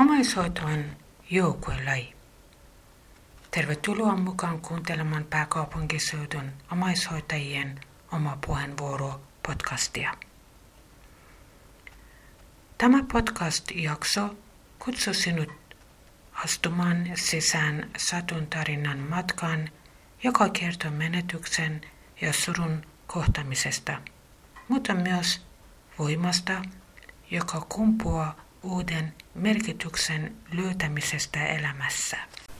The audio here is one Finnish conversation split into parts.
Omaishoito on joukkuelaji. Tervetuloa mukaan kuuntelemaan pääkaupunkiseudun omaishoitajien oma puheenvuoro podcastia. Tämä podcast-jakso kutsuu sinut astumaan sisään satun tarinan matkaan, joka kertoo menetyksen ja surun kohtamisesta, mutta myös voimasta, joka kumpuaa uuden merkityksen löytämisestä elämässä.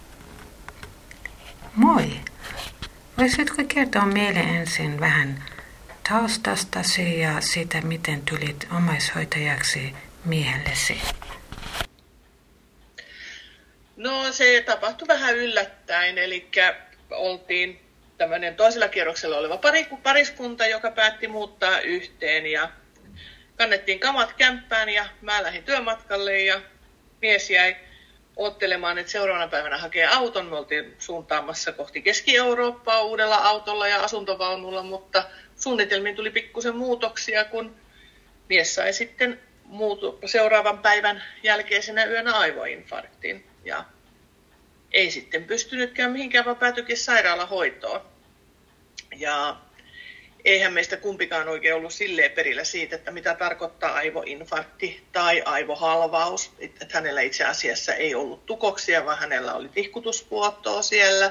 Moi! Voisitko kertoa meille ensin vähän taustastasi ja siitä, miten tulit omaishoitajaksi miehellesi? No se tapahtui vähän yllättäen, eli oltiin tämmöinen toisella kierroksella oleva pariskunta, joka päätti muuttaa yhteen ja kannettiin kamat kämppään ja mä lähdin työmatkalle ja mies jäi odottelemaan, että seuraavana päivänä hakee auton. Me oltiin suuntaamassa kohti Keski-Eurooppaa uudella autolla ja asuntovaunulla, mutta suunnitelmiin tuli pikkusen muutoksia, kun mies sai sitten seuraavan päivän jälkeisenä yönä aivoinfarktin. Ja ei sitten pystynytkään mihinkään, vaan päätyikin sairaalahoitoon. Ja eihän meistä kumpikaan oikein ollut silleen perillä siitä, että mitä tarkoittaa aivoinfarkti tai aivohalvaus. Että hänellä itse asiassa ei ollut tukoksia, vaan hänellä oli tihkutusvuotoa siellä.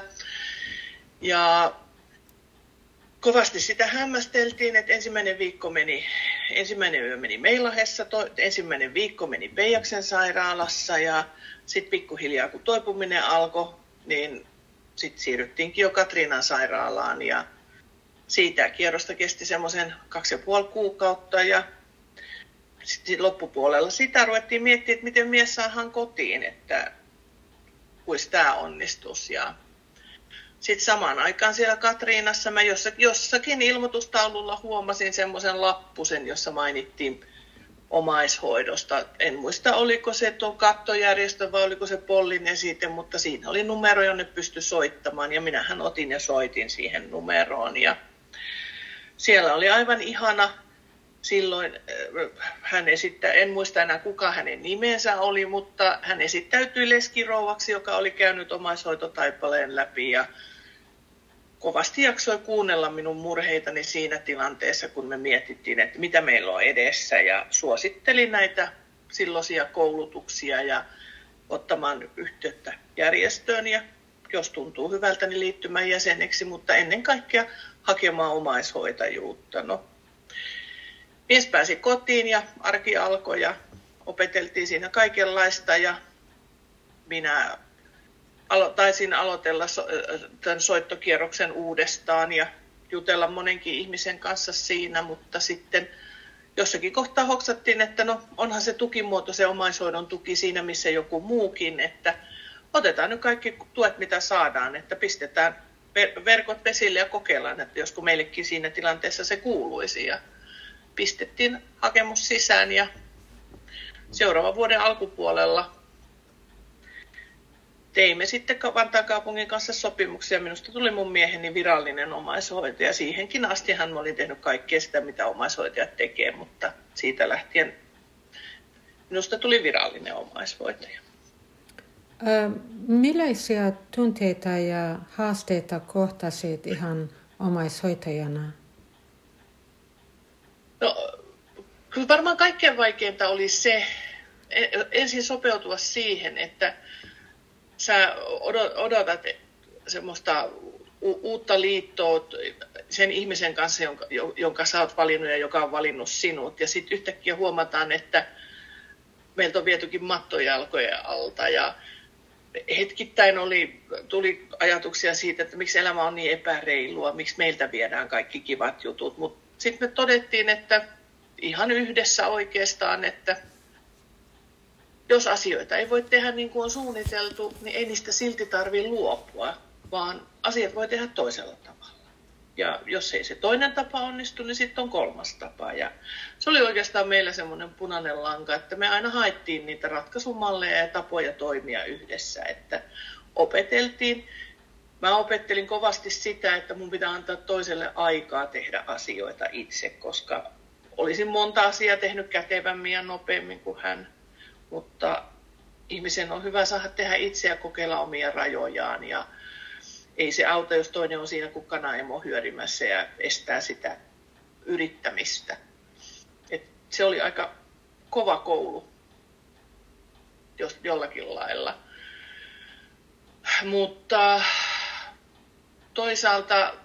Ja kovasti sitä hämmästeltiin, että ensimmäinen yö meni Meilahessa, ensimmäinen viikko meni Peijaksen sairaalassa ja sitten pikkuhiljaa kun toipuminen alkoi, niin sitten siirryttiinkin jo Katriinan sairaalaan ja siitä kierrosta kesti semmoisen 2,5 kuukautta ja sitten loppupuolella sitä ruvettiin miettimään, että miten mies saadaan kotiin, että kuis tämä onnistuisi. Ja sitten samaan aikaan siellä Katriinassa mä jossakin ilmoitustaululla huomasin semmoisen lappusen, jossa mainittiin omaishoidosta. En muista, oliko se tuo kattojärjestö vai oliko se Pollin esite, mutta siinä oli numero, jonne pystyi soittamaan ja minähän otin ja soitin siihen numeroon. Ja siellä oli aivan ihana. Silloin hän en muista enää kuka hänen nimensä oli, mutta hän esittäytyi leskirouvaksi, joka oli käynyt omaishoitotaipaleen läpi ja kovasti jaksoi kuunnella minun murheitani siinä tilanteessa, kun me mietittiin, että mitä meillä on edessä ja suosittelin näitä silloisia koulutuksia ja ottamaan yhteyttä järjestöön ja jos tuntuu hyvältä, niin liittymään jäseneksi, mutta ennen kaikkea hakemaan omaishoitajuutta. No, mies pääsi kotiin ja arki alkoi ja opeteltiin siinä kaikenlaista ja minä taisin aloitella tämän soittokierroksen uudestaan ja jutella monenkin ihmisen kanssa siinä, mutta sitten jossakin kohtaa hoksattiin, että no onhan se tukimuoto, se omaishoidon tuki siinä missä joku muukin, että otetaan nyt kaikki tuet mitä saadaan, että pistetään verkot vesille ja kokeillaan, että josko meillekin siinä tilanteessa se kuuluisi. Ja pistettiin hakemus sisään ja seuraavan vuoden alkupuolella teimme sitten Vantaan kaupungin kanssa sopimuksia. Minusta tuli mun mieheni virallinen omaishoitaja. Siihenkin astihan mä olin tehnyt kaikkea sitä, mitä omaishoitajat tekee, mutta siitä lähtien minusta tuli virallinen omaishoitaja. Millaisia tunteita ja haasteita kohtasit ihan omaishoitajana? No, kyllä varmaan kaikkein vaikeinta oli se, ensin sopeutua siihen, että sä odotat semmoista uutta liittoa sen ihmisen kanssa, jonka sä oot valinnut ja joka on valinnut sinut. Ja sitten yhtäkkiä huomataan, että meiltä on vietykin mattojalkojen alta ja hetkittäin tuli ajatuksia siitä, että miksi elämä on niin epäreilua, miksi meiltä viedään kaikki kivat jutut. Mutta sitten me todettiin, että ihan yhdessä oikeastaan, että jos asioita ei voi tehdä niin kuin on suunniteltu, niin ei niistä silti tarvitse luopua, vaan asiat voi tehdä toisella tavalla. Ja jos ei se toinen tapa onnistu, niin sitten on kolmas tapa. Ja se oli oikeastaan meillä semmoinen punainen lanka, että me aina haettiin niitä ratkaisumalleja ja tapoja toimia yhdessä, että opeteltiin. Mä opettelin kovasti sitä, että mun pitää antaa toiselle aikaa tehdä asioita itse, koska olisin monta asiaa tehnyt kätevämmin ja nopeammin kuin hän. Mutta ihmisen on hyvä saada tehdä itse ja kokeilla omia rajojaan. Ja ei se auta, jos toinen on siinä kuin kanaemo hyörimässä ja estää sitä yrittämistä. Et se oli aika kova koulu jollakin lailla. Mutta toisaalta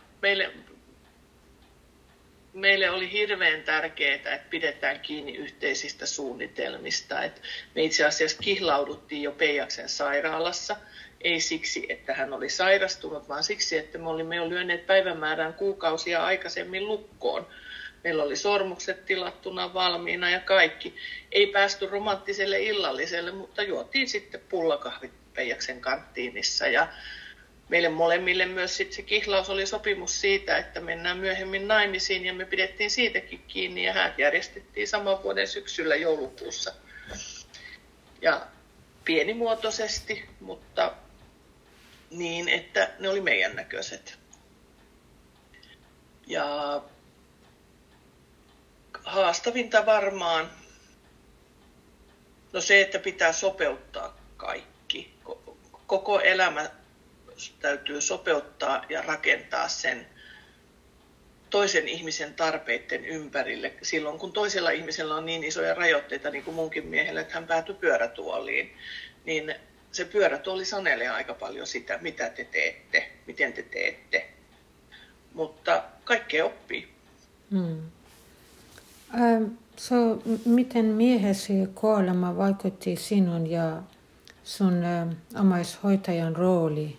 meille oli hirveän tärkeää, että pidetään kiinni yhteisistä suunnitelmista. Et me itse asiassa kihlauduttiin jo Peijaksen sairaalassa. Ei siksi, että hän oli sairastunut, vaan siksi, että me olimme jo lyöneet päivämäärän kuukausia aikaisemmin lukkoon. Meillä oli sormukset tilattuna valmiina ja kaikki. Ei päästy romanttiselle illalliselle, mutta juotiin sitten pullakahvit Peijaksen kanttiinissa. Ja meille molemmille myös sitten se kihlaus oli sopimus siitä, että mennään myöhemmin naimisiin ja me pidettiin siitäkin kiinni ja häät järjestettiin saman vuoden syksyllä joulukuussa. Ja pienimuotoisesti, mutta niin, että ne oli meidän näköiset. Ja haastavinta varmaan, no se, että pitää sopeuttaa kaikki. Koko elämä täytyy sopeuttaa ja rakentaa sen toisen ihmisen tarpeiden ympärille. Silloin kun toisella ihmisellä on niin isoja rajoitteita, niin kuin munkin miehellä, että hän päätyi pyörätuoliin, niin se pyörätuoli sanelee aika paljon sitä, mitä te teette, miten te teette. Mutta kaikkea oppii. Miten miehesi kuolema vaikutti sinun ja sun omaishoitajan rooli?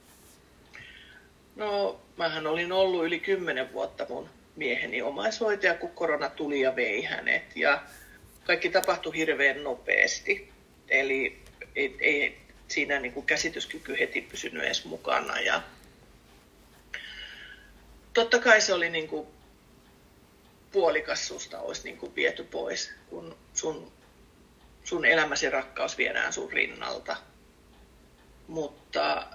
No, mähän olin ollut yli 10 vuotta mun mieheni omaishoitaja, kun korona tuli ja vei hänet. Ja kaikki tapahtui hirveän nopeasti. Eli ei siinä niin kuin käsityskyky heti pysynyt edes mukana. Ja totta kai se oli niin kuin puolikas susta olisi niin kuin viety pois, kun sun elämäsi rakkaus viedään sun rinnalta. Mutta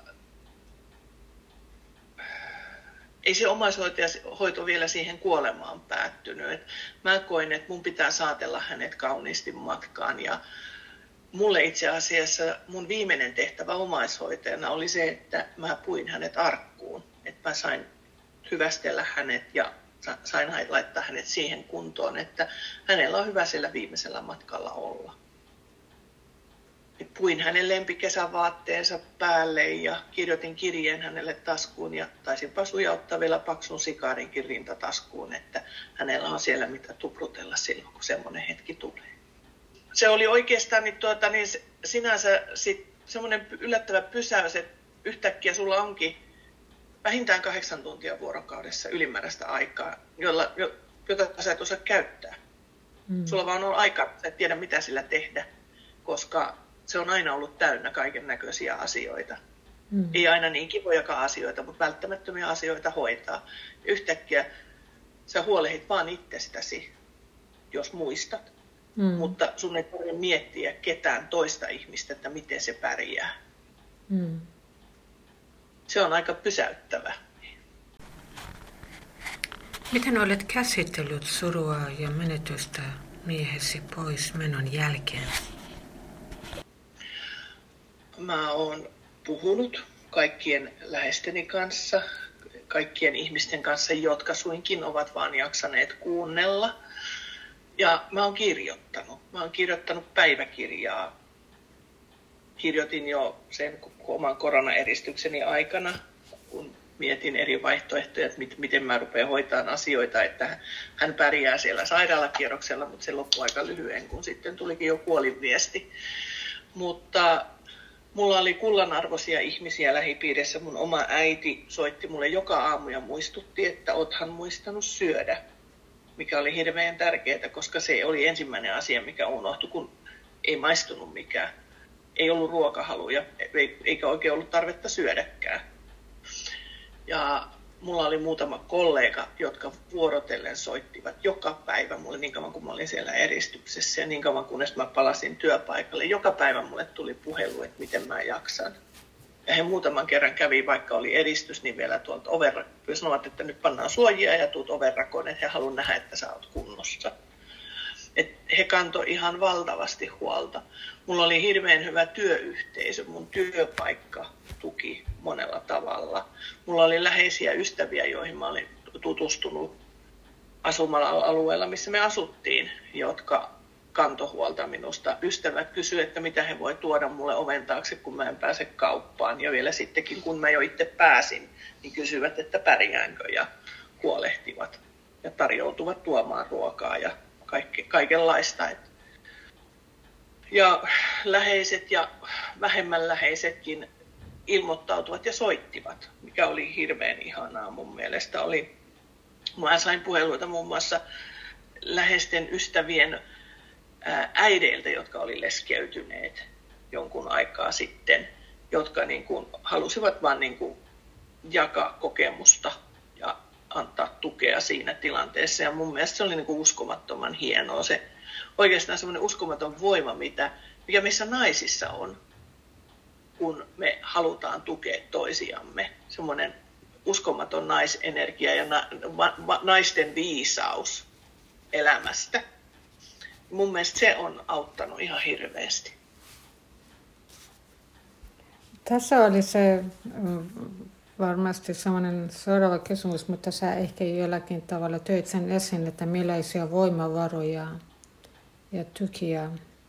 ei se omaishoito vielä siihen kuolemaan päättynyt. Mä koin, että mun pitää saatella hänet kauniisti matkaan. Ja mulle itse asiassa mun viimeinen tehtävä omaishoitajana oli se, että mä puin hänet arkkuun. Että mä sain hyvästellä hänet ja sain laittaa hänet siihen kuntoon, että hänellä on hyvä siellä viimeisellä matkalla olla. Puin hänen lempikesävaatteensa päälle ja kirjoitin kirjeen hänelle taskuun ja taisinpa sujauttaa vielä paksun sikaarinkin rintataskuun, että hänellä on siellä mitä tuprutella silloin, kun semmoinen hetki tulee. Se oli oikeastaan sinänsä semmoinen yllättävä pysäys, että yhtäkkiä sulla onkin vähintään 8 tuntia vuorokaudessa ylimääräistä aikaa, jota sä et osaa käyttää. Sulla vaan on aikaa, sä et tiedä mitä sillä tehdä, koska se on aina ollut täynnä kaiken näköisiä asioita. Ei aina niin kivojakaan asioita, mutta välttämättömiä asioita hoitaa. Yhtäkkiä sä huolehdit vaan itsestäsi, jos muistat. Mutta sun ei tarvitse miettiä ketään toista ihmistä, että miten se pärjää. Se on aika pysäyttävä. Miten olet käsitellyt surua ja menetystä miehesi pois menon jälkeen? Mä oon puhunut kaikkien läheisteni kanssa, kaikkien ihmisten kanssa, jotka suinkin ovat vaan jaksaneet kuunnella. Ja mä oon kirjoittanut päiväkirjaa. Kirjoitin jo sen oman koronaeristykseni aikana, kun mietin eri vaihtoehtoja, että miten mä rupean hoitamaan asioita, että hän pärjää siellä sairaalakierroksella, mutta se loppui aika lyhyen, kun sitten tulikin jo kuolinviesti. Mutta mulla oli kullanarvoisia ihmisiä lähipiirissä. Mun oma äiti soitti mulle joka aamu ja muistutti, että oothan muistanut syödä, mikä oli hirveän tärkeää, koska se oli ensimmäinen asia, mikä unohtui, kun ei maistunut mikään. Ei ollut ruokahaluja, eikä oikein ollut tarvetta syödäkään. Ja mulla oli muutama kollega, jotka vuorotellen soittivat joka päivä mulle niin kauan kuin mä olin siellä eristyksessä ja niin kauan kunnes mä palasin työpaikalle. Joka päivä mulle tuli puhelu, että miten mä jaksan. Ja he muutaman kerran kävi, vaikka oli eristys, niin vielä tuolta sanovat, että nyt pannaan suojia ja tuut ovenrakoon, että he haluavat nähdä, että sä oot kunnossa. että he kantoi ihan valtavasti huolta. Mulla oli hirveän hyvä työyhteisö, mun työpaikka tuki monella tavalla. Mulla oli läheisiä ystäviä, joihin mä olin tutustunut asumalla alueella, missä me asuttiin, jotka kantoi huolta minusta. Ystävät kysyivät, että mitä he voi tuoda mulle oven taakse, kun mä en pääse kauppaan. Ja vielä sittenkin, kun mä jo itse pääsin, niin kysyivät, että pärjäänkö, ja huolehtivat ja tarjoutuvat tuomaan ruokaa ja kaikenlaista. Ja läheiset ja vähemmän läheisetkin ilmoittautuvat ja soittivat, mikä oli hirveän ihanaa mun mielestä. Mä sain puheluita muun muassa läheisten ystävien äideiltä, jotka oli leskeytyneet jonkun aikaa sitten, jotka niin kuin halusivat vain niin kuin jakaa kokemusta ja antaa tukea siinä tilanteessa. Ja mun mielestä se oli niin kuin uskomattoman hienoa. Se oikeastaan semmoinen uskomaton voima, mikä meissä naisissa on, kun me halutaan tukea toisiamme. Semmoinen uskomaton naisenergia ja naisten viisaus elämästä. Mun mielestä se on auttanut ihan hirveästi. Tässä oli se varmasti sellainen seuraava kysymys, mutta sä ehkä jollakin tavalla töit sen esiin, että millaisia voimavaroja ja tukia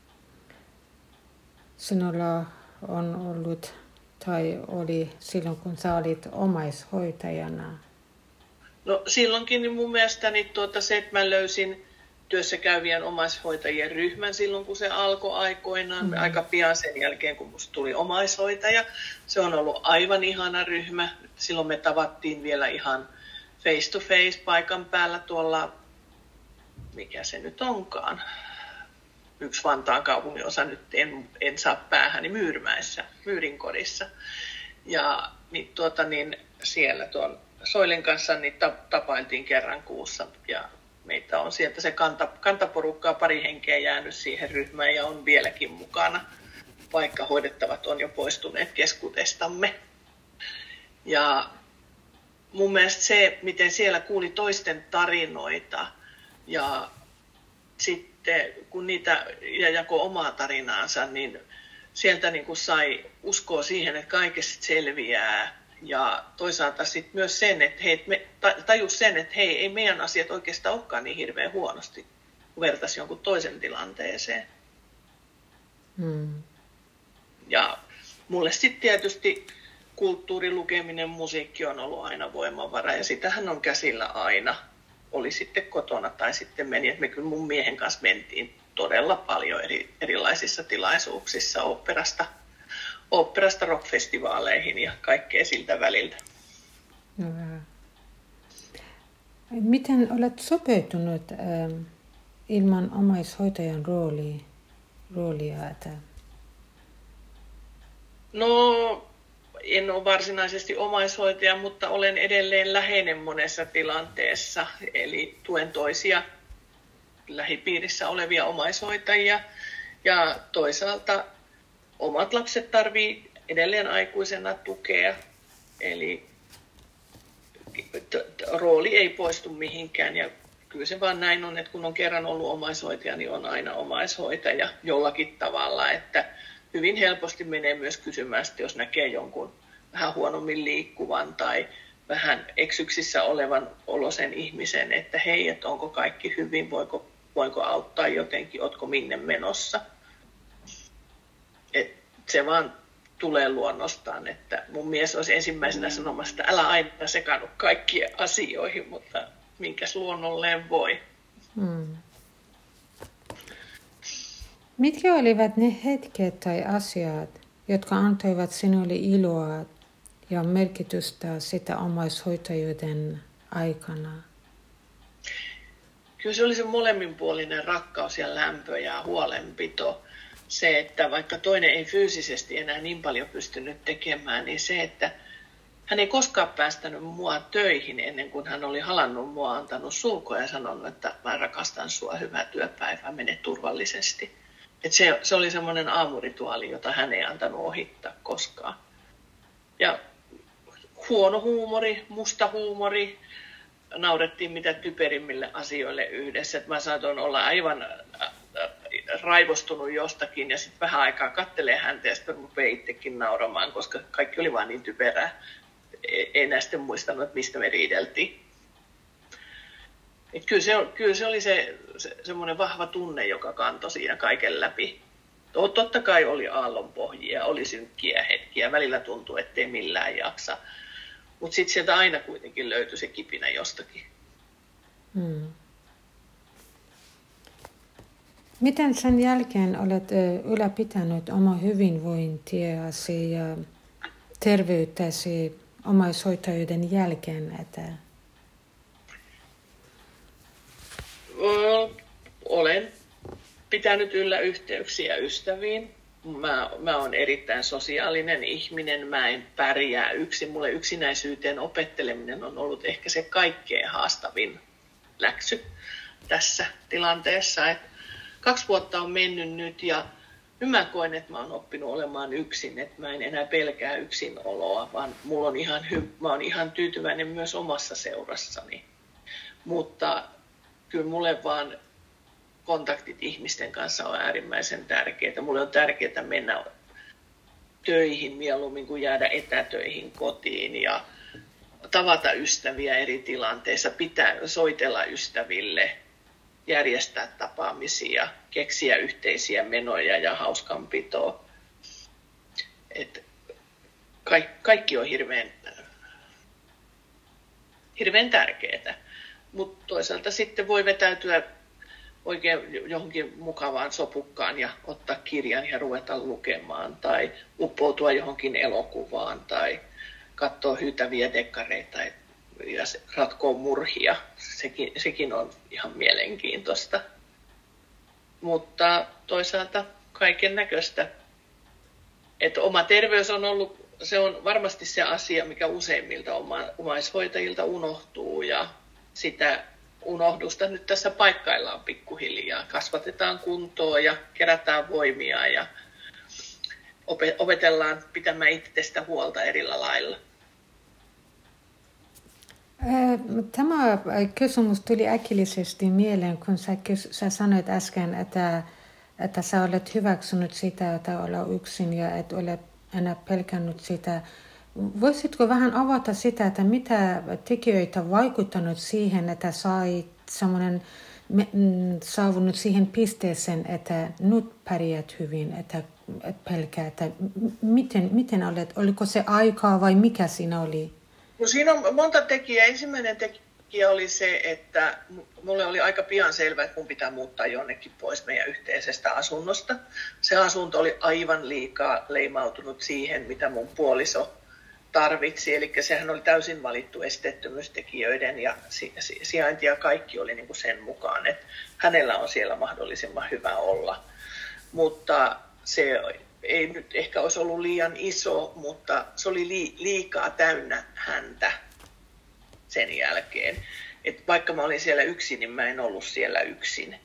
sinulla on ollut tai oli silloin, kun sä olit omaishoitajana? No silloinkin niin mun mielestäni se, että mä löysin työssä käyvien omaishoitajien ryhmän silloin, kun se alkoi aikoinaan, aika pian sen jälkeen, kun musta tuli omaishoitaja. Se on ollut aivan ihana ryhmä. Silloin me tavattiin vielä ihan face to face paikan päällä tuolla, mikä se nyt onkaan, yksi Vantaan kaupunginosa, nyt en saa päähäni, Myyrmäessä, Myyrinkodissa. Ja niin siellä tuon Soilin kanssa niin tapailtiin kerran kuussa ja meitä on sieltä se kantaporukkaa, pari henkeä jäänyt siihen ryhmään ja on vieläkin mukana, vaikka hoidettavat on jo poistuneet keskuudestamme. Ja mun mielestä se, miten siellä kuuli toisten tarinoita ja sitten kun niitä jakoi omaa tarinaansa, niin sieltä niin kuin sai uskoa siihen, että kaikesta selviää. Ja toisaalta sitten myös sen, että tajus sen, että hei, ei meidän asiat oikeastaan olekaan niin hirveän huonosti, kun vertaisi jonkun toisen tilanteeseen. Ja mulle sitten tietysti kulttuuri, lukeminen, musiikki on ollut aina voimavara ja sitähän on käsillä aina. Oli sitten kotona tai sitten meni, että me kyllä mun miehen kanssa mentiin todella paljon erilaisissa tilaisuuksissa oopperasta rockfestivaaleihin ja kaikkea siltä väliltä. Miten olet sopeutunut ilman omaishoitajan roolia? No, en ole varsinaisesti omaishoitaja, mutta olen edelleen läheinen monessa tilanteessa. Eli tuen toisia lähipiirissä olevia omaishoitajia ja toisaalta omat lapset tarvii edelleen aikuisena tukea, eli rooli ei poistu mihinkään. Ja kyllä se vaan näin on, että kun on kerran ollut omaishoitaja, niin on aina omaishoitaja jollakin tavalla. Että hyvin helposti menee myös kysymään, että jos näkee jonkun vähän huonommin liikkuvan tai vähän eksyksissä olevan olosen ihmisen, että hei, että onko kaikki hyvin, voinko auttaa jotenkin, ootko minne menossa. Se vaan tulee luonnostaan, että mun mies olisi ensimmäisenä sanomassa, että älä aina sekaannu kaikkiin asioihin, mutta minkäs luonnolleen voi. Mitkä olivat ne hetket tai asiat, jotka antoivat sinulle iloa ja merkitystä sitä omaishoitajuuden aikana? Kyllä se oli se molemminpuolinen rakkaus ja lämpö ja huolenpito. Se, että vaikka toinen ei fyysisesti enää niin paljon pystynyt tekemään, niin se, että hän ei koskaan päästänyt mua töihin ennen kuin hän oli halannut mua, antanut sulkoja ja sanonut, että mä rakastan sua, hyvää työpäivää, mene turvallisesti. Että se oli semmoinen aamurituaali, jota hän ei antanut ohittaa koskaan. Ja huono huumori, musta huumori, naurettiin mitä typerimmille asioille yhdessä. Että mä saatoin olla aivan raivostunut jostakin ja sitten vähän aikaa kattelee häntä ja sitten rupeaa itsekin nauramaan, koska kaikki oli vaan niin typerää. Ei enää sitten muistanut, että mistä me riideltiin. Et kyllä se oli semmoinen vahva tunne, joka kantoi siinä kaiken läpi. Totta kai oli aallonpohjia, oli synkkiä hetkiä, välillä tuntui, ettei millään jaksa. Mutta sitten sieltä aina kuitenkin löytyi se kipinä jostakin. Miten sen jälkeen olet ylläpitänyt oma hyvinvointiasi ja terveyttäsi omaishoitajuuden jälkeen? Olen pitänyt yllä yhteyksiä ystäviin. Mä oon erittäin sosiaalinen ihminen, mä en pärjää yksin. Mulle yksinäisyyteen opetteleminen on ollut ehkä se kaikkein haastavin läksy tässä tilanteessa. 2 vuotta on mennyt nyt ja nyt mä koen, että mä oon oppinut olemaan yksin, että mä en enää pelkää yksinoloa, vaan mä oon ihan tyytyväinen myös omassa seurassani. Mutta kyllä mulle vaan kontaktit ihmisten kanssa on äärimmäisen tärkeitä. Mulle on tärkeää mennä töihin mieluummin kuin jäädä etätöihin kotiin ja tavata ystäviä eri tilanteissa, soitella ystäville, järjestää tapaamisia, keksiä yhteisiä menoja ja hauskanpitoa. Kaikki on hirveän tärkeää, mutta toisaalta sitten voi vetäytyä oikein johonkin mukavaan sopukkaan ja ottaa kirjan ja ruveta lukemaan tai uppoutua johonkin elokuvaan tai katsoa hyytäviä dekkareita ja ratkoa murhia. Sekin on ihan mielenkiintoista. Mutta toisaalta kaiken näköistä. Että oma terveys se on varmasti se asia, mikä useimmilta omaishoitajilta unohtuu ja sitä unohdusta nyt tässä paikkaillaan pikkuhiljaa. Kasvatetaan kuntoa ja kerätään voimia ja opetellaan pitämään itsestä huolta eri lailla. Tämä kysymys tuli äkillisesti mieleen, kun sä sanoit äsken, että sä olet hyväksynyt sitä, että olla yksin ja et ole enää pelkännyt sitä. Voisitko vähän avata sitä, että mitä tekijöitä vaikuttanut siihen, että saavunut siihen pisteeseen, että nyt pärjät hyvin, että pelkää, että miten oliko se aikaa vai mikä siinä oli? No siinä on monta tekijää. Ensimmäinen tekijä oli se, että mulle oli aika pian selvää, että mun pitää muuttaa jonnekin pois meidän yhteisestä asunnosta. Se asunto oli aivan liikaa leimautunut siihen, mitä mun puoliso tarvitsi. Eli sehän oli täysin valittu esteettömyystekijöiden ja sijainti ja kaikki oli niin kuin sen mukaan, että hänellä on siellä mahdollisimman hyvä olla. Mutta se ei nyt ehkä olisi ollut liian iso, mutta se oli liikaa täynnä häntä sen jälkeen. Et vaikka mä olin siellä yksin, niin mä en ollut siellä yksin.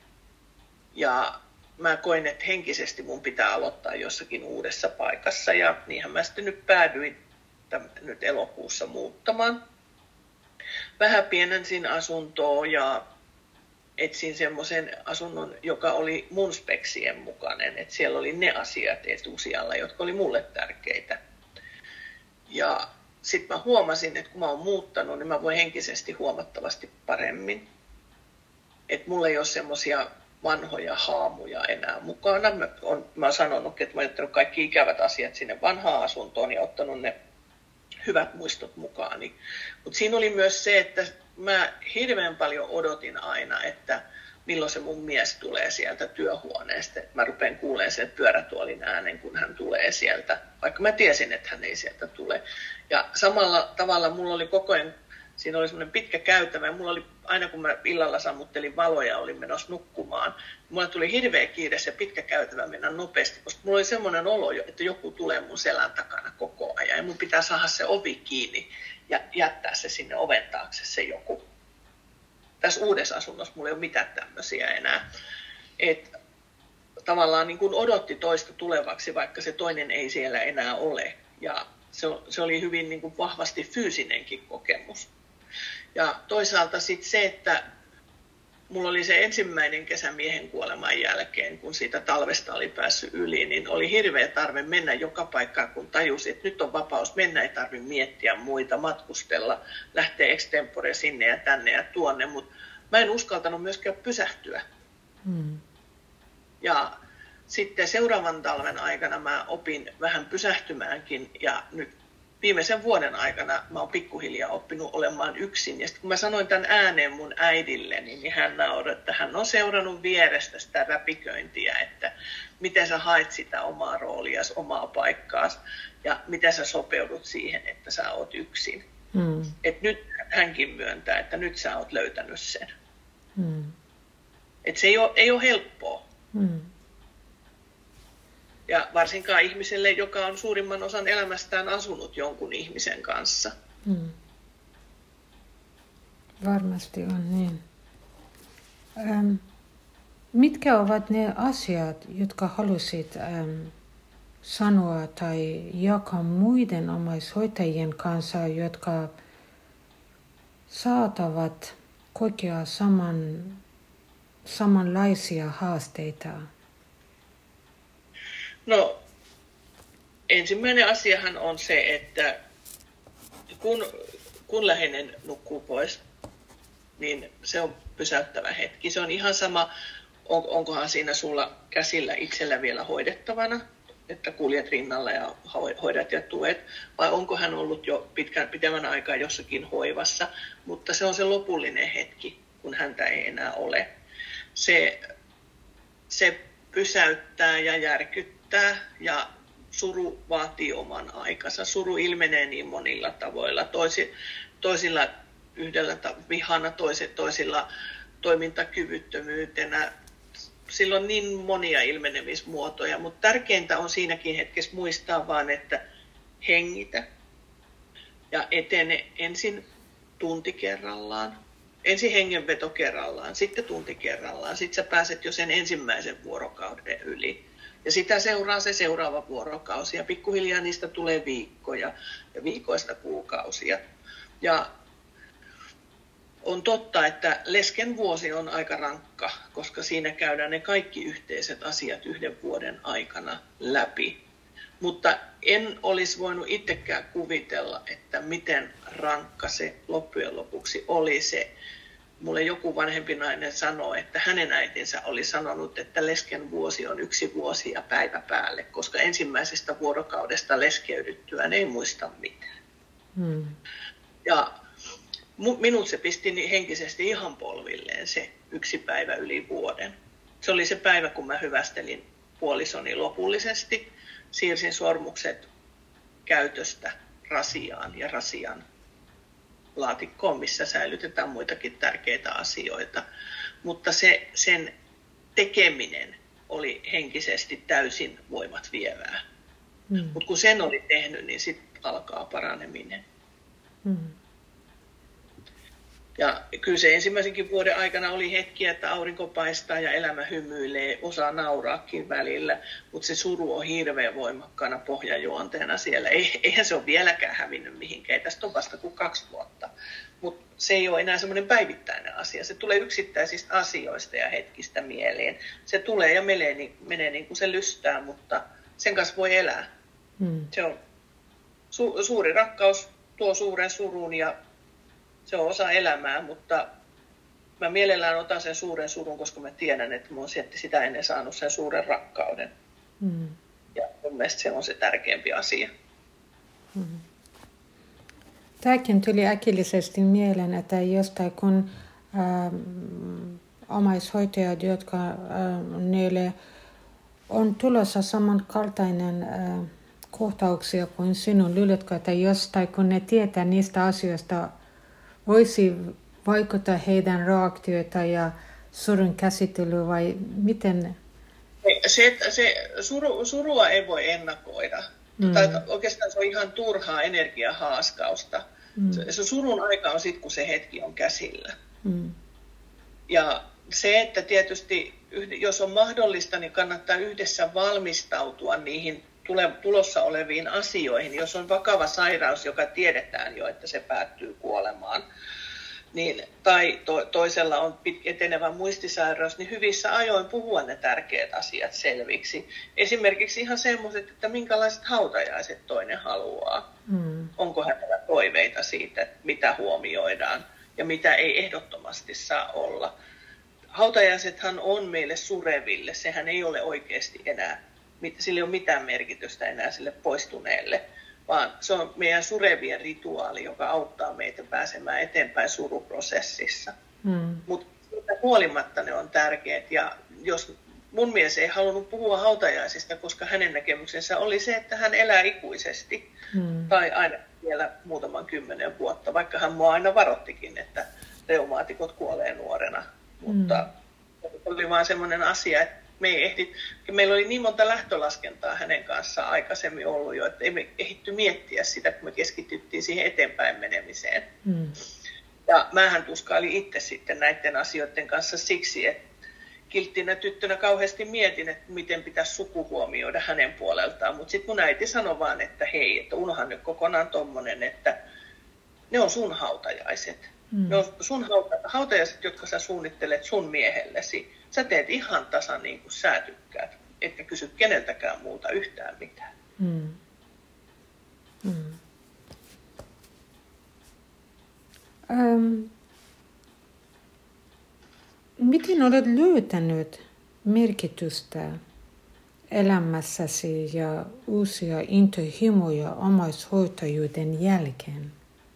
Ja mä koin, että henkisesti mun pitää aloittaa jossakin uudessa paikassa. Ja niinhän mä sitten nyt päädyin nyt elokuussa muuttamaan. Vähän pienensin asuntoa ja etsin semmoisen asunnon, joka oli mun speksien mukainen. Että siellä oli ne asiat etusijalla, jotka oli mulle tärkeitä. Ja sitten mä huomasin, että kun mä oon muuttanut, niin mä voin henkisesti huomattavasti paremmin. Että mulla ei ole semmoisia vanhoja haamuja enää mukana. Mä oon sanonut, että mä oon ottanut kaikki ikävät asiat sinne vanhaan asuntoon ja ottanut ne hyvät muistot mukaani. Mutta siinä oli myös se, että mä hirveän paljon odotin aina, että milloin se mun mies tulee sieltä työhuoneesta. Mä rupean kuulemaan sen pyörätuolin äänen, kun hän tulee sieltä, vaikka mä tiesin, että hän ei sieltä tule. Ja samalla tavalla mulla oli koko ajan, siinä oli semmoinen pitkä käytävä, ja mulla oli, aina kun mä illalla sammuttelin valoja ja olin menossa nukkumaan, mulla tuli hirveä kiire se pitkä käytävä mennä nopeasti, koska mulla oli semmoinen olo, että joku tulee mun selän takana koko ajan, ja mun pitää saada se ovi kiinni ja jättää se sinne oven taakse se joku. Tässä uudessa asunnossa mulla ei ole mitään tämmöisiä enää. Et tavallaan niin kuin odotti toista tulevaksi, vaikka se toinen ei siellä enää ole. Ja se oli hyvin niin kuin vahvasti fyysinenkin kokemus. Ja toisaalta sitten se, että mulla oli se ensimmäinen kesä miehen kuoleman jälkeen, kun siitä talvesta oli päässyt yli, niin oli hirveä tarve mennä joka paikkaan, kun tajusin, että nyt on vapaus mennä, ei tarvitse miettiä muita, matkustella, lähteä extempore sinne ja tänne ja tuonne, mutta mä en uskaltanut myöskään pysähtyä. Ja sitten seuraavan talven aikana mä opin vähän pysähtymäänkin ja nyt viimeisen vuoden aikana mä oon pikkuhiljaa oppinut olemaan yksin. Ja sitten kun mä sanoin tämän ääneen mun äidille, niin hän nauroi, että hän on seurannut vierestä sitä räpiköintiä, että miten sä haet sitä omaa roolias, omaa paikkaas ja miten sä sopeudut siihen, että sä oot yksin. Et nyt hänkin myöntää, että nyt sä oot löytänyt sen. Et se ei ole helppoa. Ja varsinkaan ihmiselle, joka on suurimman osan elämästään asunut jonkun ihmisen kanssa. Varmasti on niin. Mitkä ovat ne asiat, jotka halusit sanoa tai jakaa muiden omaishoitajien kanssa, jotka saattavat kokea samanlaisia haasteita? No, ensimmäinen asiahan on se, että kun läheinen nukkuu pois, niin se on pysäyttävä hetki. Se on ihan sama, onkohan siinä sulla käsillä itsellä vielä hoidettavana, että kuljet rinnalla ja hoidat ja tuet, vai onko hän ollut jo pitemmän aikaa jossakin hoivassa, mutta se on se lopullinen hetki, kun häntä ei enää ole. Se pysäyttää ja järkyttää ja suru vaatii oman aikansa. Suru ilmenee niin monilla tavoilla. Toisilla yhdellä vihana, toisilla toimintakyvyttömyytenä. Sillä on niin monia ilmenemismuotoja, mutta tärkeintä on siinäkin hetkessä muistaa vaan, että hengitä ja etene ensin tunti kerrallaan. Ensin hengenveto kerrallaan, sitten tunti kerrallaan, sitten sä pääset jo sen ensimmäisen vuorokauden yli. Ja sitä seuraa se seuraava vuorokausi ja pikkuhiljaa niistä tulee viikkoja ja viikoista kuukausia. Ja on totta, että lesken vuosi on aika rankka, koska siinä käydään ne kaikki yhteiset asiat yhden vuoden aikana läpi. Mutta en olisi voinut itsekään kuvitella, että miten rankka se loppujen lopuksi oli se. Mulle joku vanhempi nainen sanoi, että hänen äitinsä oli sanonut, että lesken vuosi on 1 vuosi ja päivä päälle, koska ensimmäisestä vuorokaudesta leskeydyttyään ei muista mitään. Ja minut se pisti henkisesti ihan polvilleen se 1 päivä yli vuoden. Se oli se päivä, kun mä hyvästelin puolisoni lopullisesti, siirsin sormukset käytöstä rasiaan ja rasian laatikkoon, missä säilytetään muitakin tärkeitä asioita. Mutta sen tekeminen oli henkisesti täysin voimat vievää. Mutta kun sen oli tehnyt, niin sitten alkaa paraneminen. Ja kyllä se ensimmäisenkin vuoden aikana oli hetkiä, että aurinko paistaa ja elämä hymyilee, osaa nauraakin välillä, mutta se suru on hirveän voimakkaana pohjajuonteena siellä. Eihän se ole vieläkään hävinnyt mihinkään, tästä on vasta kuin 2 vuotta. Mutta se ei ole enää semmoinen päivittäinen asia. Se tulee yksittäisistä asioista ja hetkistä mieleen. Se tulee ja menee niin kuin se lystää, mutta sen kanssa voi elää. Se on suuri rakkaus tuo suuren surun ja se on osa elämää, mutta mä mielellään otan sen suuren surun, koska mä tiedän, että mä oon sitä ennen saanut sen suuren rakkauden. Ja mun mielestä se on se tärkeämpi asia. Tämäkin tuli äkillisesti mieleen, että jostain kun omaishoitajat, jotka niille on tulossa samankaltainen kohtauksia kuin sinun Lylytka, että jostain kun ne tietää niistä asioista, voisi vaikuttaa heidän reaktioita ja surun käsittelyä vai miten? Surua ei voi ennakoida. Tai oikeastaan se on ihan turhaa energiahaaskausta. Se surun aika on sitten, kun se hetki on käsillä. Ja se, että tietysti jos on mahdollista, niin kannattaa yhdessä valmistautua niihin tulossa oleviin asioihin. Jos on vakava sairaus, joka tiedetään jo, että se päättyy kuolemaan, tai toisella on etenevä muistisairaus, niin hyvissä ajoin puhua ne tärkeät asiat selviksi. Esimerkiksi ihan semmoiset, että minkälaiset hautajaiset toinen haluaa. Onko hänellä toiveita siitä, mitä huomioidaan ja mitä ei ehdottomasti saa olla. Hautajaisethan on meille sureville, sehän ei ole oikeasti enää, sillä ei ole mitään merkitystä enää sille poistuneelle, vaan se on meidän surevien rituaali, joka auttaa meitä pääsemään eteenpäin suruprosessissa. Mutta siitä huolimatta ne on tärkeät, ja jos mun mies ei halunnut puhua hautajaisista, koska hänen näkemyksensä oli se, että hän elää ikuisesti, tai aina vielä muutaman 10 vuotta, vaikka hän mua aina varoittikin, että reumaatikot kuolee nuorena. Mutta oli vaan semmoinen asia, että meillä oli niin monta lähtölaskentaa hänen kanssaan aikaisemmin ollut jo, että ei me ehditty miettiä sitä, kun me keskityttiin siihen eteenpäin menemiseen. Ja mähän tuskailin itse sitten näiden asioiden kanssa siksi, että kilttinä tyttönä kauheasti mietin, että miten pitäisi suku huomioida hänen puoleltaan. Mutta sitten mun äiti sanoi vaan, että hei, että unohan nyt kokonaan tommonen, että ne on sun hautajaiset. Ne on sun hautajaiset, jotka sä suunnittelet sun miehellesi. Sä teet ihan tasan niin kuin sä tykkäät, etkä kysy keneltäkään muuta yhtään mitään. Miten olet löytänyt merkitystä elämässäsi ja uusia intohimoja omaishoitajuuden jälkeen?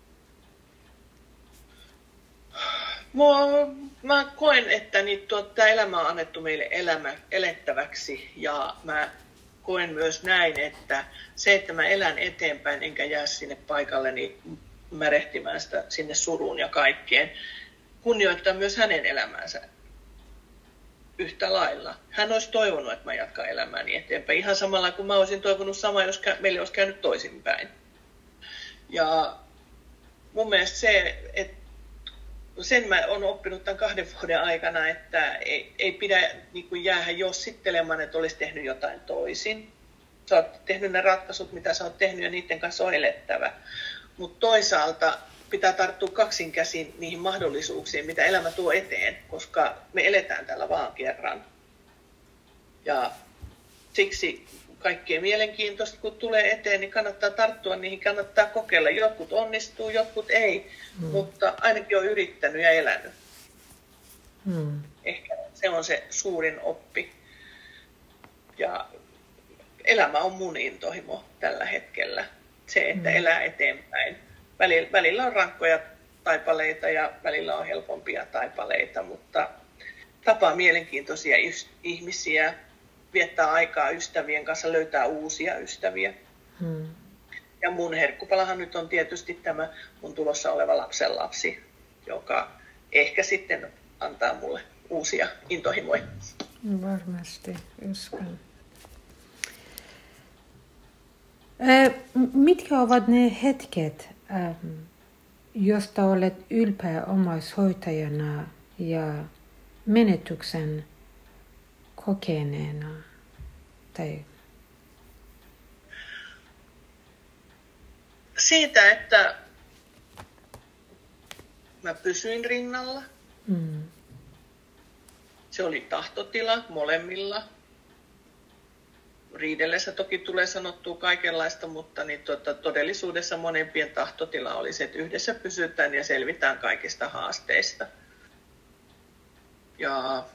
Mä koen, että tämä elämä on annettu meille elettäväksi, ja mä koen myös näin, että se, että mä elän eteenpäin enkä jää sinne paikalleni märehtimään sitä sinne suruun ja kaikkeen, kunnioittaa myös hänen elämäänsä yhtä lailla. Hän olisi toivonut, että mä jatkan elämääni eteenpäin, ihan samalla kuin mä olisin toivonut samaa, jos meille olisi käynyt toisinpäin. Ja mun mielestä se, että sen mä oon oppinut tämän 2 vuoden aikana, että ei pidä niin kuin jäädä jossittelemaan, että olisi tehnyt jotain toisin. Sä oot tehnyt ne ratkaisut, mitä sä oot tehnyt, ja niiden kanssa on elettävä. Mutta toisaalta pitää tarttua kaksin käsin niihin mahdollisuuksiin, mitä elämä tuo eteen, koska me eletään täällä vaan kerran. Ja siksi kaikkea mielenkiintoista, kun tulee eteen, niin kannattaa tarttua niihin, kannattaa kokeilla. Jotkut onnistuu, jotkut ei, mutta ainakin on yrittänyt ja elänyt. Ehkä se on se suurin oppi. Ja elämä on mun intohimo tällä hetkellä. Se, että elää eteenpäin. Välillä on rankkoja taipaleita ja välillä on helpompia taipaleita, mutta tapaa mielenkiintoisia ihmisiä, viettää aikaa ystävien kanssa, löytää uusia ystäviä. Ja mun herkkupalahan nyt on tietysti tämä mun tulossa oleva lapsenlapsi, joka ehkä sitten antaa mulle uusia intohimoja. Varmasti, uskon. Mitkä ovat ne hetket, josta olet ylpeä omaishoitajana ja menetyksen kokeneena? Siitä, että mä pysyin rinnalla. Se oli tahtotila molemmilla. Riidellessä toki tulee sanottua kaikenlaista, mutta todellisuudessa monempien tahtotila oli se, että yhdessä pysytään ja selvitään kaikista haasteista. Ja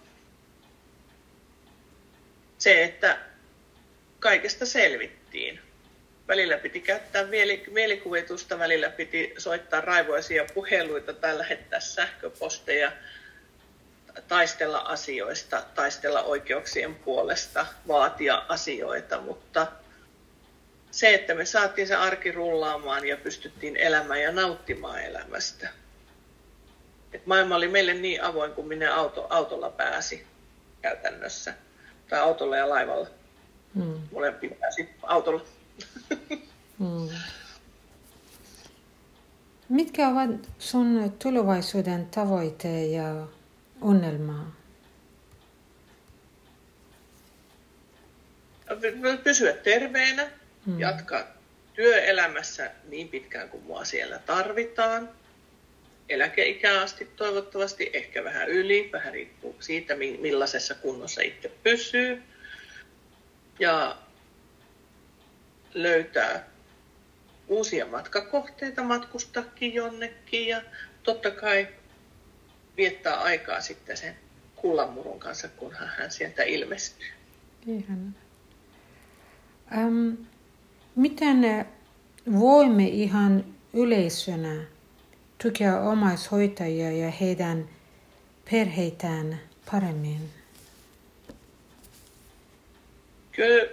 se, että kaikesta selvittiin. Välillä piti käyttää mielikuvitusta, välillä piti soittaa raivoisia puheluita tai lähettää sähköposteja, taistella asioista, taistella oikeuksien puolesta, vaatia asioita, mutta se, että me saatiin se arki rullaamaan ja pystyttiin elämään ja nauttimaan elämästä. Et maailma oli meille niin avoin kuin minne autolla pääsi käytännössä, tai autolla ja laivalla. Molempi pääsi autolla. Mitkä ovat sun tulevaisuuden tavoite ja unelmaa? Pysyä terveenä, jatkaa työelämässä niin pitkään kuin mua siellä tarvitaan. eläkeikään asti toivottavasti, ehkä vähän yli, vähän riippuu siitä, millaisessa kunnossa itse pysyy. Ja löytää uusia matkakohteita, matkustaakin jonnekin ja totta kai viettää aikaa sitten sen kullanmurun kanssa, kunhan hän sieltä ilmestyy. Ihan. Miten voimme ihan yleisönä tukea omaishoitajia ja heidän perheitään paremmin? Kyllä,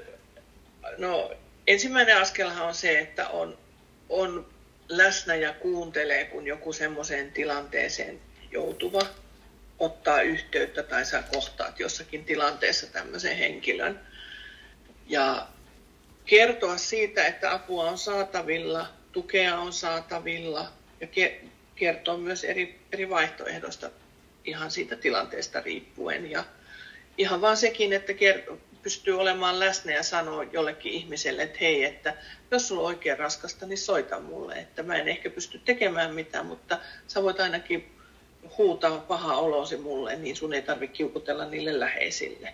ensimmäinen askelhan on se, että on läsnä ja kuuntelee, kun joku semmoiseen tilanteeseen joutuva ottaa yhteyttä tai sä kohtaat jossakin tilanteessa tämmöisen henkilön. Ja kertoa siitä, että apua on saatavilla, tukea on saatavilla ja kertoa myös eri vaihtoehdoista ihan siitä tilanteesta riippuen. Ja ihan vaan sekin, että pystyy olemaan läsnä ja sanoa jollekin ihmiselle, että hei, että jos sulla on oikein raskasta, niin soita mulle. Että mä en ehkä pysty tekemään mitään, mutta sä voit ainakin huutaa paha olosi mulle, niin sun ei tarvitse kiukutella niille läheisille.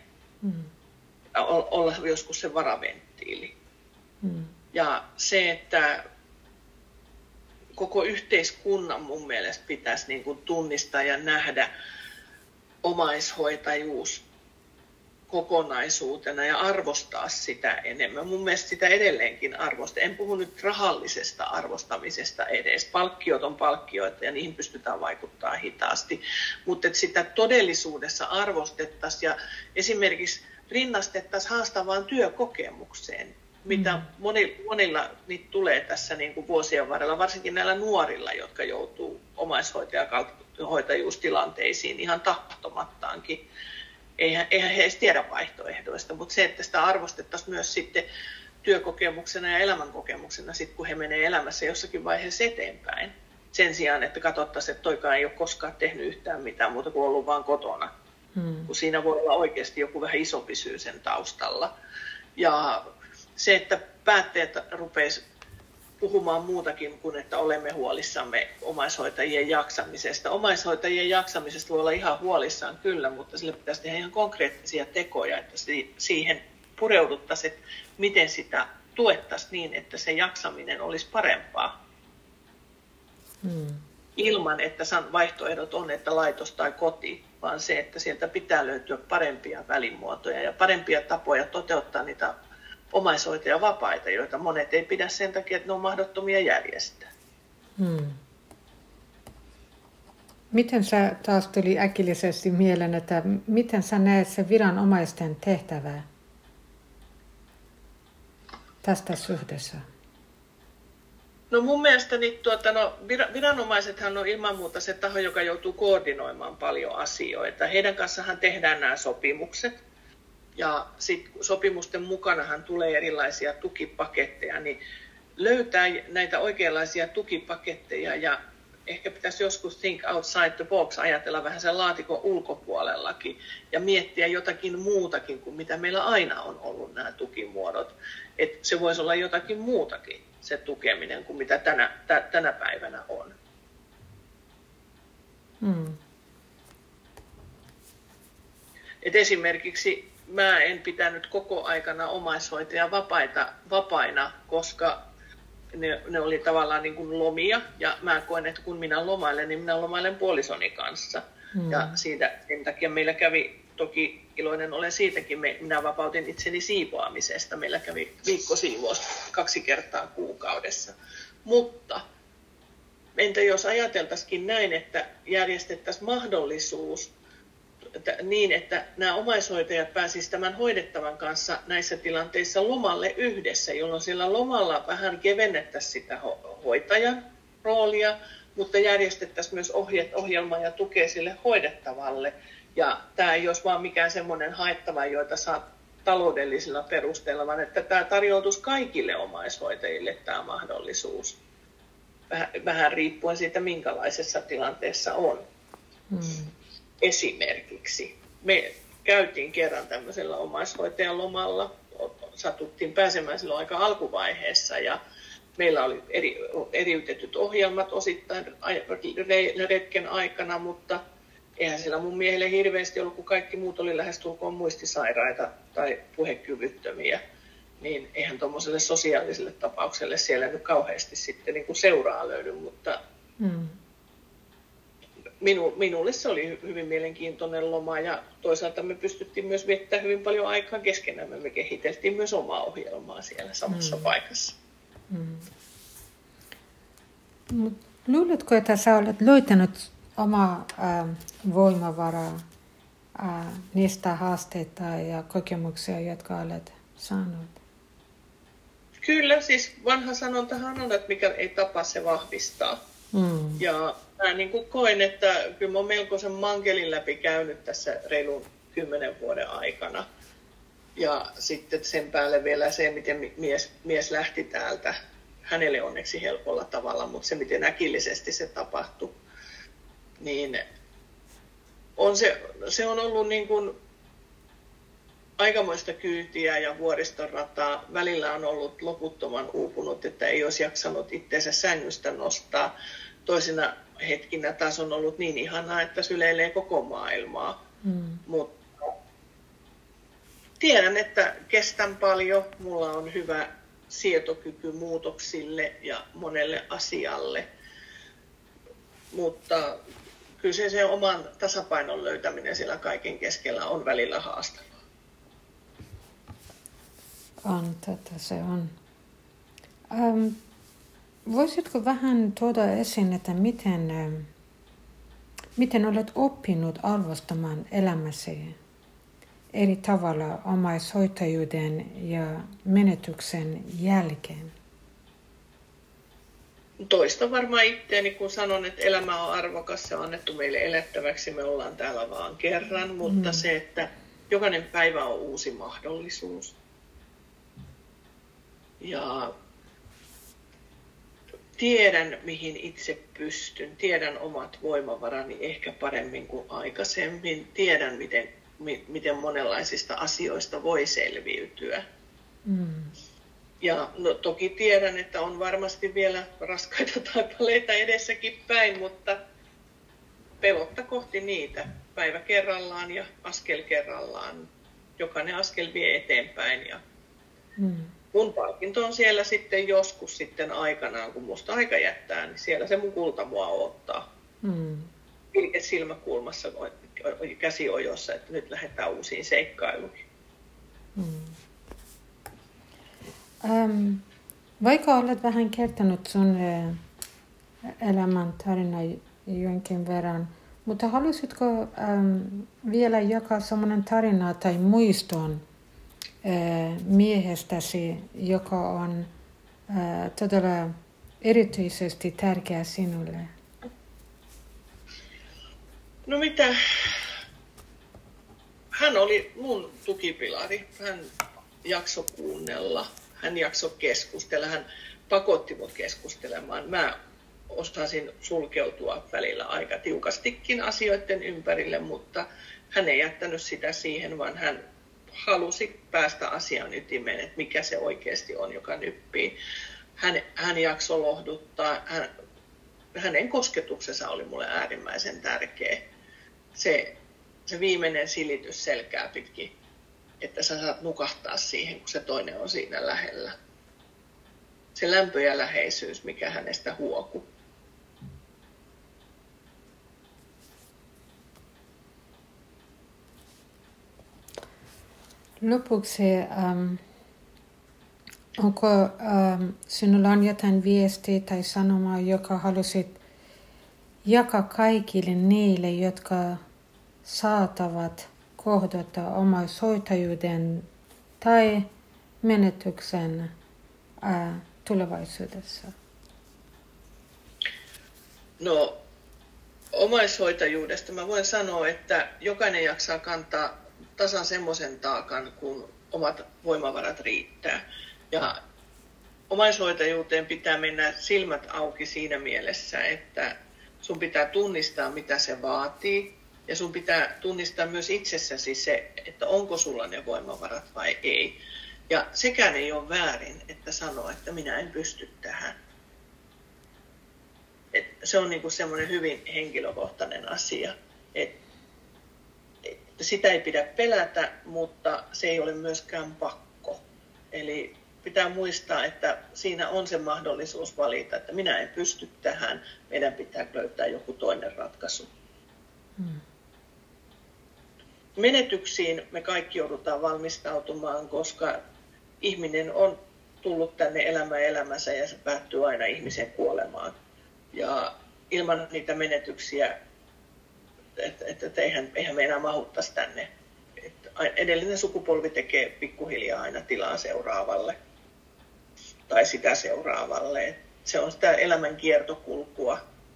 Olla joskus se varaventtiili. Ja se, että koko yhteiskunnan mun mielestä pitäisi niin kuin tunnistaa ja nähdä omaishoitajuus kokonaisuutena ja arvostaa sitä enemmän. Mun mielestä sitä edelleenkin arvostaa. En puhu nyt rahallisesta arvostamisesta edes. Palkkiot on palkkioita ja niihin pystytään vaikuttamaan hitaasti. Mutta että sitä todellisuudessa arvostettaisiin ja esimerkiksi rinnastettaisiin haastavaan työkokemukseen, mitä monilla niitä tulee tässä niin kuin vuosien varrella, varsinkin näillä nuorilla, jotka joutuu omaishoitajuustilanteisiin ihan tahtomattaankin. Eihän he edes tiedä vaihtoehdoista, mutta se, että sitä arvostettaisiin myös sitten työkokemuksena ja elämänkokemuksena, sit kun he menee elämässä jossakin vaiheessa eteenpäin. Sen sijaan, että katsottaisiin, että toikaan ei ole koskaan tehnyt yhtään mitään muuta kuin ollut vaan kotona. Kun siinä voi olla oikeasti joku vähän isompi syy sen taustalla. Ja se, että päättäjät rupeaisivat puhumaan muutakin kuin, että olemme huolissamme omaishoitajien jaksamisesta. Omaishoitajien jaksamisesta voi olla ihan huolissaan kyllä, mutta sille pitäisi tehdä ihan konkreettisia tekoja, että siihen pureuduttaisiin, että miten sitä tuettaisiin niin, että se jaksaminen olisi parempaa. Ilman, että vaihtoehdot on, että laitos tai koti, vaan se, että sieltä pitää löytyä parempia välimuotoja ja parempia tapoja toteuttaa niitä omaishoitajavapaita, joita monet ei pidä sen takia, että ne on mahdottomia järjestää. Miten sä taas tuli äkillisesti mieleen, että miten sä näet se viranomaisten tehtävää tästä suhteessa? No mun mielestä viranomaisethan on ilman muuta se taho, joka joutuu koordinoimaan paljon asioita. Heidän kanssahan tehdään nämä sopimukset. Ja sitten sopimusten mukanahan tulee erilaisia tukipaketteja, niin löytää näitä oikeanlaisia tukipaketteja ja ehkä pitäisi joskus think outside the box, ajatella vähän sen laatikon ulkopuolellakin ja miettiä jotakin muutakin kuin mitä meillä aina on ollut nämä tukimuodot. Että se voisi olla jotakin muutakin se tukeminen kuin mitä tänä päivänä on. Et esimerkiksi mä en pitänyt koko aikana omaishoitajan vapaina, koska ne oli tavallaan niin kuin lomia. Ja mä koen, että kun minä lomailen, niin minä lomailen puolisoni kanssa. Ja sen takia meillä kävi, toki iloinen olen siitäkin, minä vapautin itseni siivoamisesta. Meillä kävi viikkosiivous 2 kertaa kuukaudessa. Mutta entä jos ajateltaisikin näin, että järjestettäisiin mahdollisuus niin, että nämä omaishoitajat pääsisivät tämän hoidettavan kanssa näissä tilanteissa lomalle yhdessä, jolloin sillä lomalla vähän kevennettäisiin sitä hoitajan roolia, mutta järjestettäisiin myös ohjelma ja tukea sille hoidettavalle. Ja tämä ei olisi vaan mikään semmoinen haettava, joita saa taloudellisilla perusteilla, vaan että tämä tarjoutuisi kaikille omaishoitajille tämä mahdollisuus. Vähän riippuen siitä, minkälaisessa tilanteessa on. Esimerkiksi me käytiin kerran tämmöisellä omaishoitajan lomalla, satuttiin pääsemään silloin aika alkuvaiheessa ja meillä oli eriytetyt ohjelmat osittain retken aikana, mutta eihän siellä mun miehelle hirveästi ollut, kun kaikki muut oli lähestulkoon muistisairaita tai puhekyvyttömiä. Niin eihän tuommoiselle sosiaaliselle tapaukselle siellä nyt kauheasti sitten niin kuin seuraa löydy, mutta minulle se oli hyvin mielenkiintoinen loma ja toisaalta me pystyttiin myös viettämään hyvin paljon aikaa keskenämme. Me kehiteltiin myös omaa ohjelmaa siellä samassa paikassa. Luuletko, että sä olet löytänyt omaa voimavaraa niistä haasteita ja kokemuksia, jotka olet saanut? Kyllä, siis vanha sanontahan on, että mikä ei tapa, se vahvistaa. Ja mä niin kuin koen, että kyllä mä oon melkoisen mankelin läpi käynyt tässä reilun 10 vuoden aikana. Ja sitten sen päälle vielä se, miten mies lähti täältä. Hänelle onneksi helpolla tavalla, mutta se, miten äkillisesti se tapahtui, niin se on ollut niin kuin aikamoista kyytiä ja vuoristorataa. Välillä on ollut loputtoman uupunut, että ei olisi jaksanut itseensä sängystä nostaa. Toisina hetkinä taas on ollut niin ihanaa, että syleilee koko maailmaa. Mutta tiedän, että kestän paljon. Mulla on hyvä sietokyky muutoksille ja monelle asialle. Mutta kyllä se oman tasapainon löytäminen siellä kaiken keskellä on välillä haastavaa. On, se on. Voisitko vähän tuoda esiin, että miten olet oppinut arvostamaan elämäsi eri tavalla omaishoitajuuden ja menetyksen jälkeen? Toista varmaan itteeni, kun sanon, että elämä on arvokas, se on annettu meille elettäväksi, me ollaan täällä vaan kerran, mutta se, että jokainen päivä on uusi mahdollisuus. Ja tiedän, mihin itse pystyn, tiedän omat voimavarani ehkä paremmin kuin aikaisemmin, tiedän, miten monenlaisista asioista voi selviytyä. Ja toki tiedän, että on varmasti vielä raskaita taipaleita edessäkin päin, mutta pelotta kohti niitä päivä kerrallaan ja askel kerrallaan. Jokainen askel vie eteenpäin ja mun palkinto on siellä sitten joskus sitten aikanaan, kun musta aika jättää, niin siellä se mun kulta mua odottaa. Pilke silmäkulmassa, käsi ojossa, että nyt lähdetään uusiin seikkailuihin. Vaikka olet vähän kertonut sun elämän tarina jonkin verran, mutta haluaisitko vielä jakaa sellainen tarina tai muiston miehestäsi, joka on todella erityisesti tärkeä sinulle? No mitä? Hän oli mun tukipilari. Hän jaksoi kuunnella, hän jaksoi keskustella, hän pakotti mut keskustelemaan. Mä osasin sulkeutua välillä aika tiukastikin asioiden ympärille, mutta hän ei jättänyt sitä siihen, vaan hän halusi päästä asian ytimeen, että mikä se oikeasti on, joka nyppii. Hän jaksoi lohduttaa, hänen kosketuksensa oli mulle äärimmäisen tärkeä. Se viimeinen silitys selkää pitkin, että sä saat nukahtaa siihen, kun se toinen on siinä lähellä. Se lämpö ja läheisyys, mikä hänestä huokui. Lopuksi, onko sinulla on jotain viestiä tai sanomaa, joka halusit jakaa kaikille niille, jotka saattavat kohdata omaishoitajuuden tai menetyksen tulevaisuudessa? No, omaishoitajuudesta mä voin sanoa, että jokainen jaksaa kantaa tasan semmoisen taakan, kun omat voimavarat riittää. Ja omaishoitajuuteen pitää mennä silmät auki siinä mielessä, että sun pitää tunnistaa, mitä se vaatii. Ja sun pitää tunnistaa myös itsessäsi se, että onko sulla ne voimavarat vai ei. Ja sekään ei ole väärin, että sanoo, että minä en pysty tähän. Se on niin kuin semmoinen hyvin henkilökohtainen asia. Että sitä ei pidä pelätä, mutta se ei ole myöskään pakko. Eli pitää muistaa, että siinä on se mahdollisuus valita, että minä en pysty tähän, meidän pitää löytää joku toinen ratkaisu. Menetyksiin me kaikki joudutaan valmistautumaan, koska ihminen on tullut tänne elämään elämänsä ja se päättyy aina ihmisen kuolemaan. Ja ilman niitä menetyksiä, että eihän me enää mahuttaisi tänne. Että edellinen sukupolvi tekee pikkuhiljaa aina tilaa seuraavalle tai sitä seuraavalle. Se on sitä elämän kiertokulkua.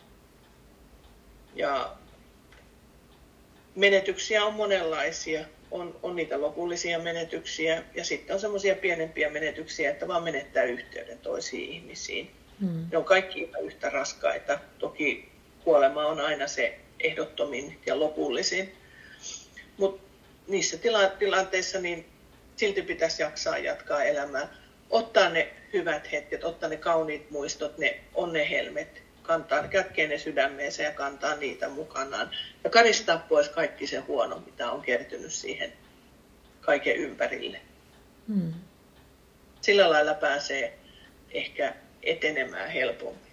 Ja menetyksiä on monenlaisia. On niitä lopullisia menetyksiä ja sitten on semmoisia pienempiä menetyksiä, että vaan menettää yhteyden toisiin ihmisiin. Ne on kaikki yhtä raskaita. Toki kuolema on aina se ehdottomin ja lopullisin. Mutta niissä tilanteissa niin silti pitäisi jaksaa jatkaa elämää. Ottaa ne hyvät hetket, ottaa ne kauniit muistot, ne onnehelmet, kätkee ne sydämeensä ja kantaa niitä mukanaan. Ja karistaa pois kaikki se huono, mitä on kertynyt siihen kaiken ympärille. Sillä lailla pääsee ehkä etenemään helpommin.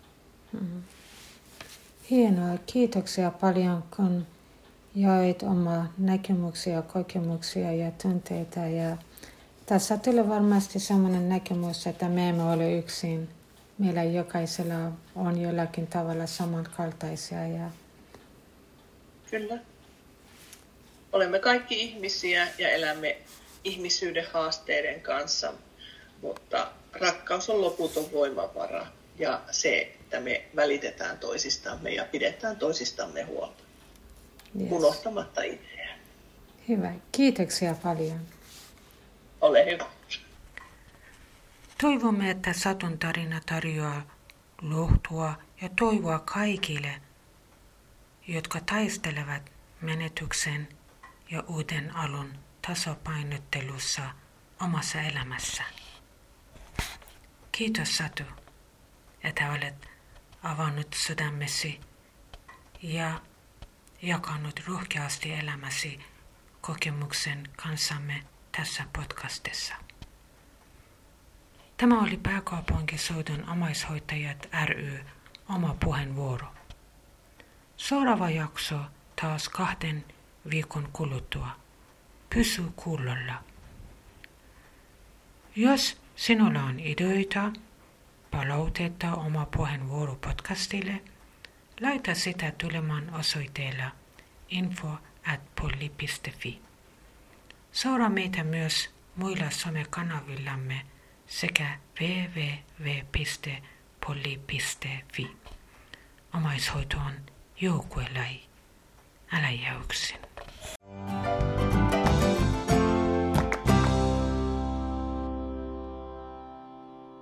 Hienoa. Kiitoksia paljon, kun jaoit omaa näkemyksiä, kokemuksia ja tunteita. Ja tässä tuli varmasti sellainen näkemys, että me emme ole yksin. Meillä jokaisella on jollakin tavalla samankaltaisia. Kyllä. Olemme kaikki ihmisiä ja elämme ihmisyyden haasteiden kanssa, mutta rakkaus on loputon voimavara ja se, että me välitetään toisistamme ja pidetään toisistamme huolta, unohtamatta itseään. Hyvä. Kiitoksia paljon. Ole hyvä. Toivomme, että Satun tarina tarjoaa lohtua ja toivoa kaikille, jotka taistelevat menetyksen ja uuden alun tasapainottelussa omassa elämässä. Kiitos Satu, että olet avannut sydämesi ja jakanut rohkeasti elämäsi kokemuksen kanssamme tässä podcastissa. Tämä oli Pääkaupunkiseudun omaishoitajat ry oma puheenvuoro. Seuraava jakso taas 2 viikon kuluttua. Pysy kuulolla. Jos sinulla on ideoita, palautetta oma puheenvuoro podcastille, laita sitä tulemaan osoitteella info@polli.fi. Seuraa meitä myös muilla somekanavillamme sekä www.polli.fi. Omaishoito on joukkuelaji. Älä jää yksin.